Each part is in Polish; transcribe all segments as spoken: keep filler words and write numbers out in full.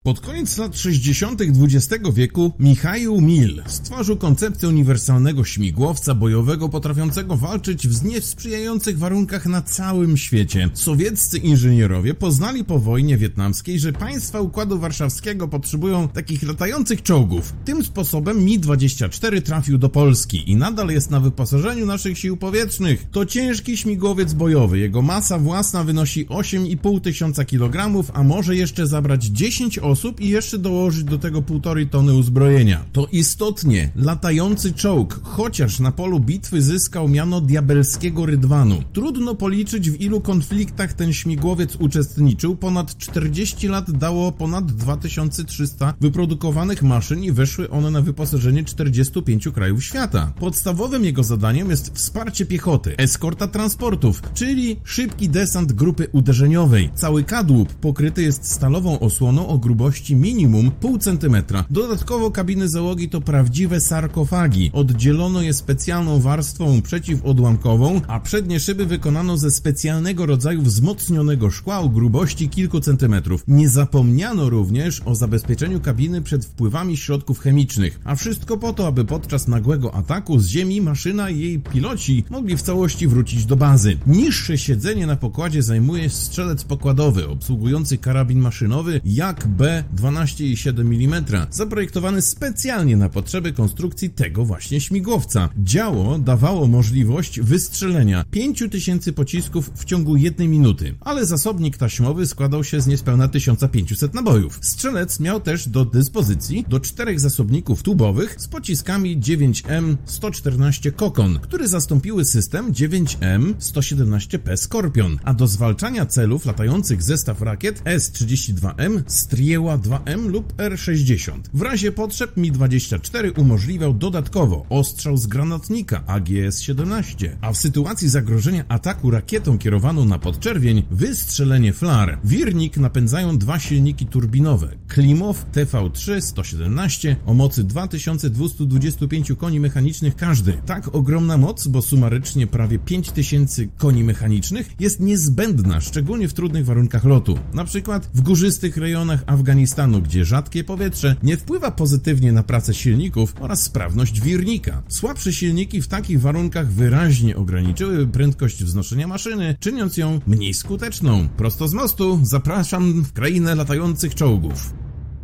Pod koniec lat sześćdziesiątych dwudziestego wieku Michał Mil stworzył koncepcję uniwersalnego śmigłowca bojowego potrafiącego walczyć w niesprzyjających warunkach na całym świecie. Sowieccy inżynierowie poznali po wojnie wietnamskiej, że państwa Układu Warszawskiego potrzebują takich latających czołgów. Tym sposobem Mi dwadzieścia cztery trafił do Polski i nadal jest na wyposażeniu naszych sił powietrznych. To ciężki śmigłowiec bojowy, jego masa własna wynosi osiem i pół tysiąca kilogramów, a może jeszcze zabrać dziesięć osób i jeszcze dołożyć do tego półtorej tony uzbrojenia. To istotnie latający czołg, chociaż na polu bitwy zyskał miano diabelskiego rydwanu. Trudno policzyć, w ilu konfliktach ten śmigłowiec uczestniczył. Ponad czterdzieści lat dało ponad dwa tysiące trzysta wyprodukowanych maszyn i weszły one na wyposażenie czterdziestu pięciu krajów świata. Podstawowym jego zadaniem jest wsparcie piechoty, eskorta transportów, czyli szybki desant grupy uderzeniowej. Cały kadłub pokryty jest stalową osłoną o grubości minimum pół centymetra. Dodatkowo kabiny załogi to prawdziwe sarkofagi. Oddzielono je specjalną warstwą przeciwodłamkową, a przednie szyby wykonano ze specjalnego rodzaju wzmocnionego szkła o grubości kilku centymetrów. Nie zapomniano również o zabezpieczeniu kabiny przed wpływami środków chemicznych, a wszystko po to, aby podczas nagłego ataku z ziemi maszyna i jej piloci mogli w całości wrócić do bazy. Niższe siedzenie na pokładzie zajmuje strzelec pokładowy, obsługujący karabin maszynowy jak B dwanaście i siedem milimetrów, zaprojektowany specjalnie na potrzeby konstrukcji tego właśnie śmigłowca. Działo dawało możliwość wystrzelenia pięciu tysięcy pocisków w ciągu jednej minuty, ale zasobnik taśmowy składał się z niespełna tysiąc pięćset nabojów. Strzelec miał też do dyspozycji do czterech zasobników tubowych z pociskami dziewięć M sto czternaście Kokon, które zastąpiły system dziewięć M sto siedemnaście P Skorpion, a do zwalczania celów latających zestaw rakiet S trzydzieści dwa M Strieła dwa M lub R sześćdziesiąt. W razie potrzeb Mi dwadzieścia cztery umożliwiał dodatkowo ostrzał z granatnika A G S siedemnaście, a w sytuacji zagrożenia ataku rakietą kierowaną na podczerwień wystrzelenie flar. Wirnik napędzają dwa silniki turbinowe Klimow T V trzy sto siedemnaście o mocy dwa tysiące dwieście dwadzieścia pięć koni mechanicznych każdy. Tak ogromna moc, bo sumarycznie prawie pięć tysięcy koni mechanicznych, jest niezbędna, szczególnie w trudnych warunkach lotu. Na przykład w górzystych rejonach Afganistanu, gdzie rzadkie powietrze nie wpływa pozytywnie na pracę silników oraz sprawność wirnika. Słabsze silniki w takich warunkach wyraźnie ograniczyły prędkość wznoszenia maszyny, czyniąc ją mniej skuteczną. Prosto z mostu zapraszam w krainę latających czołgów.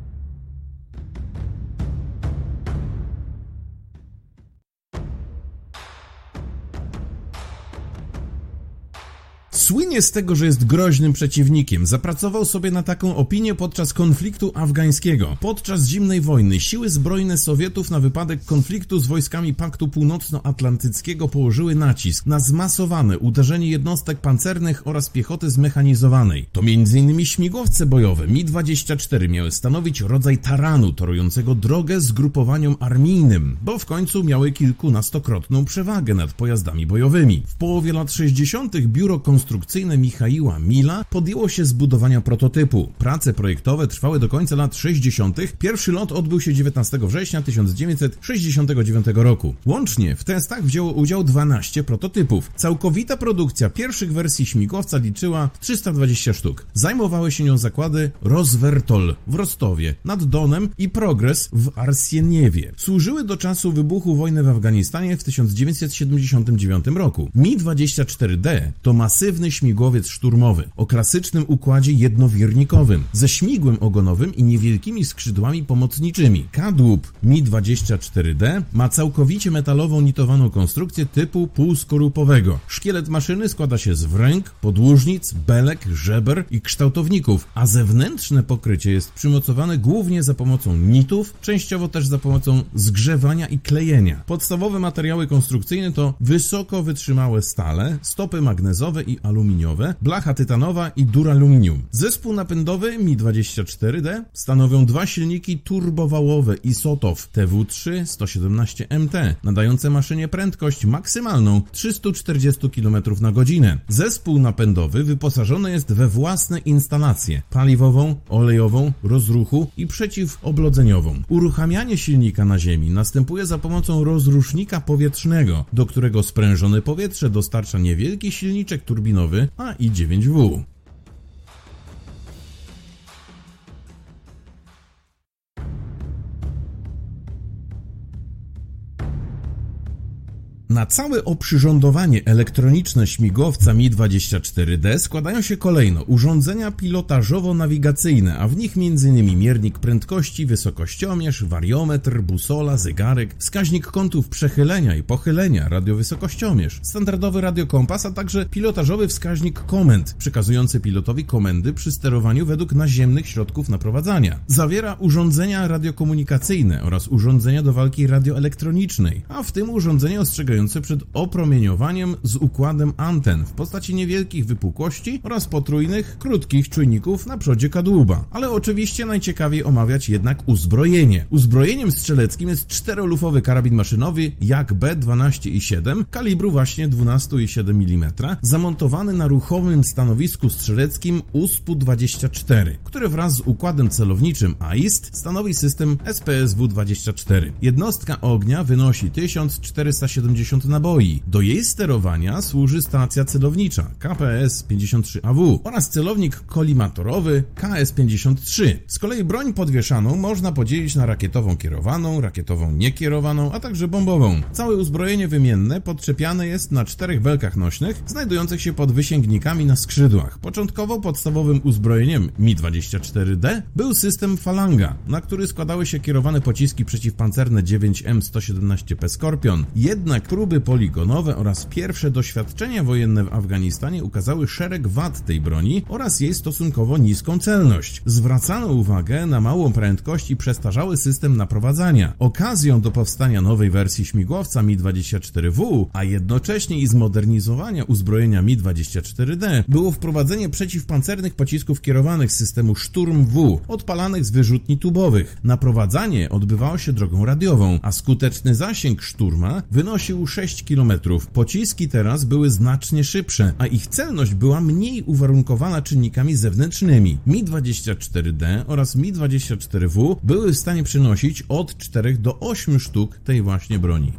Słynie z tego, że jest groźnym przeciwnikiem. Zapracował sobie na taką opinię podczas konfliktu afgańskiego. Podczas zimnej wojny siły zbrojne Sowietów na wypadek konfliktu z wojskami Paktu Północnoatlantyckiego położyły nacisk na zmasowane uderzenie jednostek pancernych oraz piechoty zmechanizowanej. To między innymi śmigłowce bojowe Mi dwadzieścia cztery miały stanowić rodzaj taranu torującego drogę zgrupowaniom armijnym, bo w końcu miały kilkunastokrotną przewagę nad pojazdami bojowymi. W połowie lat sześćdziesiątych biuro konstrukcyjne Michała Mila podjęło się zbudowania prototypu. Prace projektowe trwały do końca lat sześćdziesiątych. Pierwszy lot odbył się dziewiętnastego września tysiąc dziewięćset sześćdziesiątego dziewiątego roku. Łącznie w testach wzięło udział dwanaście prototypów. Całkowita produkcja pierwszych wersji śmigłowca liczyła trzysta dwadzieścia sztuk. Zajmowały się nią zakłady Rosvertol w Rostowie nad Donem i Progress w Arsieniewie. Służyły do czasu wybuchu wojny w Afganistanie w tysiąc dziewięćset siedemdziesiątym dziewiątym roku. Mi dwadzieścia cztery D to masywny śmigłowiec szturmowy o klasycznym układzie jednowirnikowym ze śmigłem ogonowym i niewielkimi skrzydłami pomocniczymi. Kadłub Mi dwadzieścia cztery D ma całkowicie metalową nitowaną konstrukcję typu półskorupowego. Szkielet maszyny składa się z wręg, podłużnic, belek, żeber i kształtowników, a zewnętrzne pokrycie jest przymocowane głównie za pomocą nitów, częściowo też za pomocą zgrzewania i klejenia. Podstawowe materiały konstrukcyjne to wysoko wytrzymałe stale, stopy magnezowe i aluminiowe, blacha tytanowa i duraluminium. Zespół napędowy Mi dwadzieścia cztery D stanowią dwa silniki turbowałowe Isotow T W trzy sto siedemnaście M T, nadające maszynie prędkość maksymalną trzysta czterdzieści kilometrów na godzinę. Zespół napędowy wyposażony jest we własne instalacje paliwową, olejową, rozruchu i przeciwoblodzeniową. Uruchamianie silnika na ziemi następuje za pomocą rozrusznika powietrznego, do którego sprężone powietrze dostarcza niewielki silniczek turbinowy A I dziewięć W. Na całe oprzyrządowanie elektroniczne śmigłowca Mi dwadzieścia cztery D składają się kolejno urządzenia pilotażowo-nawigacyjne, a w nich między innymi miernik prędkości, wysokościomierz, wariometr, busola, zegarek, wskaźnik kątów przechylenia i pochylenia, radiowysokościomierz, standardowy radiokompas, a także pilotażowy wskaźnik komend, przekazujący pilotowi komendy przy sterowaniu według naziemnych środków naprowadzania. Zawiera urządzenia radiokomunikacyjne oraz urządzenia do walki radioelektronicznej, a w tym urządzenia ostrzegające przed opromieniowaniem z układem anten w postaci niewielkich wypukłości oraz potrójnych, krótkich czujników na przodzie kadłuba. Ale oczywiście najciekawiej omawiać jednak uzbrojenie. Uzbrojeniem strzeleckim jest czterolufowy karabin maszynowy Jak B dwanaście i siedem kalibru właśnie dwanaście i siedem milimetrów, zamontowany na ruchomym stanowisku strzeleckim U S P dwadzieścia cztery, który wraz z układem celowniczym A I S T stanowi system S P S W dwadzieścia cztery. Jednostka ognia wynosi tysiąc czterysta siedemdziesiąt naboi. Do jej sterowania służy stacja celownicza K P S pięćdziesiąt trzy A W oraz celownik kolimatorowy K S pięćdziesiąt trzy. Z kolei broń podwieszaną można podzielić na rakietową kierowaną, rakietową niekierowaną, a także bombową. Całe uzbrojenie wymienne podczepiane jest na czterech belkach nośnych, znajdujących się pod wysięgnikami na skrzydłach. Początkowo podstawowym uzbrojeniem Mi dwadzieścia cztery D był system Falanga, na który składały się kierowane pociski przeciwpancerne dziewięć M sto siedemnaście P Skorpion. Jednak próby poligonowe oraz pierwsze doświadczenia wojenne w Afganistanie ukazały szereg wad tej broni oraz jej stosunkowo niską celność. Zwracano uwagę na małą prędkość i przestarzały system naprowadzania. Okazją do powstania nowej wersji śmigłowca Mi dwadzieścia cztery W, a jednocześnie i zmodernizowania uzbrojenia Mi dwadzieścia cztery D było wprowadzenie przeciwpancernych pocisków kierowanych z systemu Szturm W, odpalanych z wyrzutni tubowych. Naprowadzanie odbywało się drogą radiową, a skuteczny zasięg Szturma wynosił sześć kilometrów. Pociski teraz były znacznie szybsze, a ich celność była mniej uwarunkowana czynnikami zewnętrznymi. Mi dwadzieścia cztery D oraz Mi dwadzieścia cztery W były w stanie przynosić od czterech do ośmiu sztuk tej właśnie broni.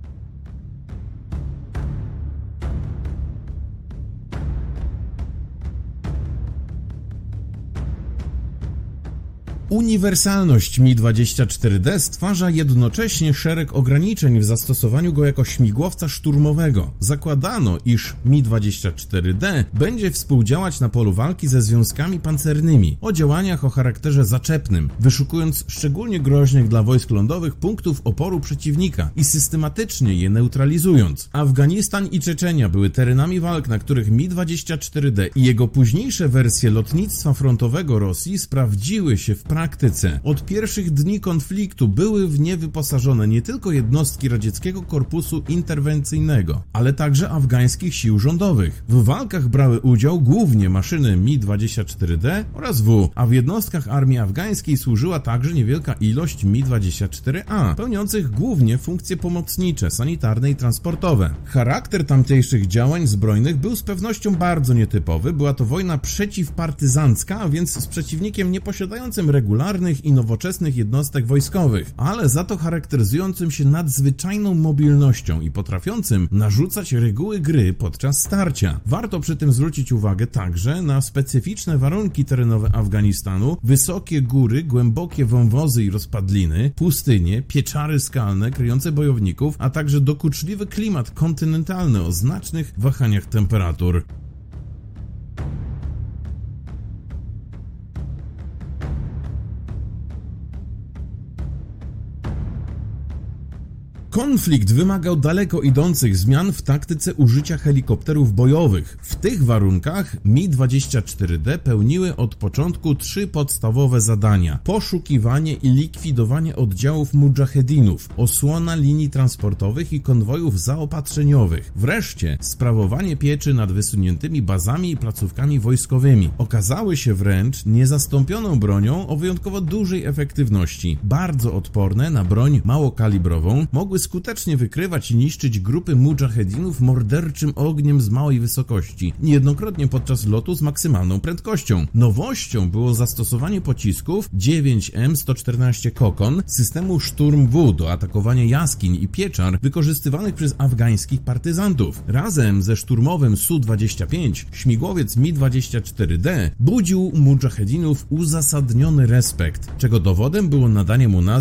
Uniwersalność Mi dwadzieścia cztery D stwarza jednocześnie szereg ograniczeń w zastosowaniu go jako śmigłowca szturmowego. Zakładano, iż Mi dwadzieścia cztery D będzie współdziałać na polu walki ze związkami pancernymi o działaniach o charakterze zaczepnym, wyszukując szczególnie groźnych dla wojsk lądowych punktów oporu przeciwnika i systematycznie je neutralizując. Afganistan i Czeczenia były terenami walk, na których Mi dwadzieścia cztery D i jego późniejsze wersje lotnictwa frontowego Rosji sprawdziły się w praktyce. Od pierwszych dni konfliktu były w nie wyposażone nie tylko jednostki radzieckiego korpusu interwencyjnego, ale także afgańskich sił rządowych. W walkach brały udział głównie maszyny Mi dwadzieścia cztery D oraz W, a w jednostkach armii afgańskiej służyła także niewielka ilość Mi dwadzieścia cztery A, pełniących głównie funkcje pomocnicze, sanitarne i transportowe. Charakter tamtejszych działań zbrojnych był z pewnością bardzo nietypowy. Była to wojna przeciwpartyzancka, a więc z przeciwnikiem nieposiadającym regularnych i nowoczesnych jednostek wojskowych, ale za to charakteryzującym się nadzwyczajną mobilnością i potrafiącym narzucać reguły gry podczas starcia. Warto przy tym zwrócić uwagę także na specyficzne warunki terenowe Afganistanu, wysokie góry, głębokie wąwozy i rozpadliny, pustynie, pieczary skalne kryjące bojowników, a także dokuczliwy klimat kontynentalny o znacznych wahaniach temperatur. Konflikt wymagał daleko idących zmian w taktyce użycia helikopterów bojowych. W tych warunkach Mi dwadzieścia cztery D pełniły od początku trzy podstawowe zadania: poszukiwanie i likwidowanie oddziałów mudżahedinów, osłona linii transportowych i konwojów zaopatrzeniowych, wreszcie sprawowanie pieczy nad wysuniętymi bazami i placówkami wojskowymi. Okazały się wręcz niezastąpioną bronią o wyjątkowo dużej efektywności. Bardzo odporne na broń małokalibrową, mogły skutecznie wykrywać i niszczyć grupy mudżahedinów morderczym ogniem z małej wysokości, niejednokrotnie podczas lotu z maksymalną prędkością. Nowością było zastosowanie pocisków dziewięć M sto czternaście Kokon systemu Szturm W do atakowania jaskiń i pieczar wykorzystywanych przez afgańskich partyzantów. Razem ze szturmowym S U dwadzieścia pięć śmigłowiec Mi dwadzieścia cztery D budził u mudżahedinów uzasadniony respekt, czego dowodem było nadanie mu nazwy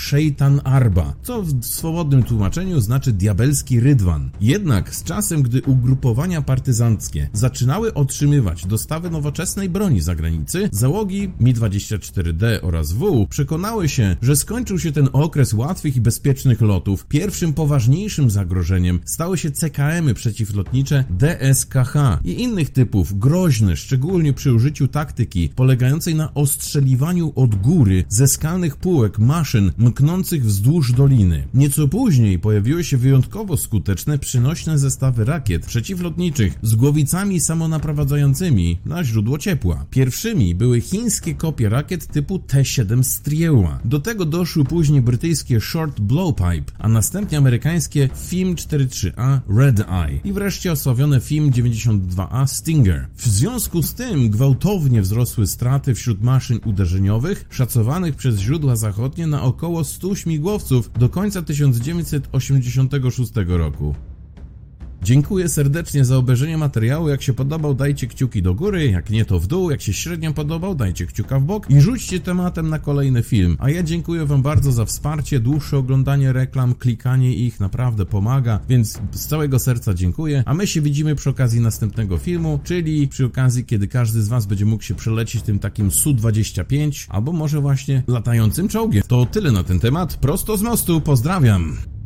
Szejtan Arba, co w swobodnym tłumaczeniu znaczy diabelski rydwan. Jednak z czasem, gdy ugrupowania partyzanckie zaczynały otrzymywać dostawy nowoczesnej broni z zagranicy, załogi Mi dwadzieścia cztery D oraz W przekonały się, że skończył się ten okres łatwych i bezpiecznych lotów. Pierwszym poważniejszym zagrożeniem stały się C K M y przeciwlotnicze D S K H i innych typów, groźne, szczególnie przy użyciu taktyki polegającej na ostrzeliwaniu od góry ze skalnych półek maszyn mknących wzdłuż doliny. Nieco później pojawiły się wyjątkowo skuteczne przynośne zestawy rakiet przeciwlotniczych z głowicami samonaprowadzającymi na źródło ciepła. Pierwszymi były chińskie kopie rakiet typu T siedem Strieła. Do tego doszły później brytyjskie Short Blowpipe, a następnie amerykańskie F I M czterdzieści trzy A Red Eye i wreszcie osławione F I M dziewięćdziesiąt dwa A Stinger. W związku z tym gwałtownie wzrosły straty wśród maszyn uderzeniowych, szacowanych przez źródła zachodnie na około stu śmigłowców do końca tysiąc dziewięćset osiemdziesiątego szóstego roku. Dziękuję serdecznie za obejrzenie materiału. Jak się podobał, dajcie kciuki do góry, jak nie to w dół, jak się średnio podobał, dajcie kciuka w bok i rzućcie tematem na kolejny film. A ja dziękuję wam bardzo za wsparcie, dłuższe oglądanie reklam, klikanie ich naprawdę pomaga, więc z całego serca dziękuję. A my się widzimy przy okazji następnego filmu, czyli przy okazji, kiedy każdy z was będzie mógł się przelecieć tym takim S U dwadzieścia pięć, albo może właśnie latającym czołgiem. To tyle na ten temat, prosto z mostu, pozdrawiam!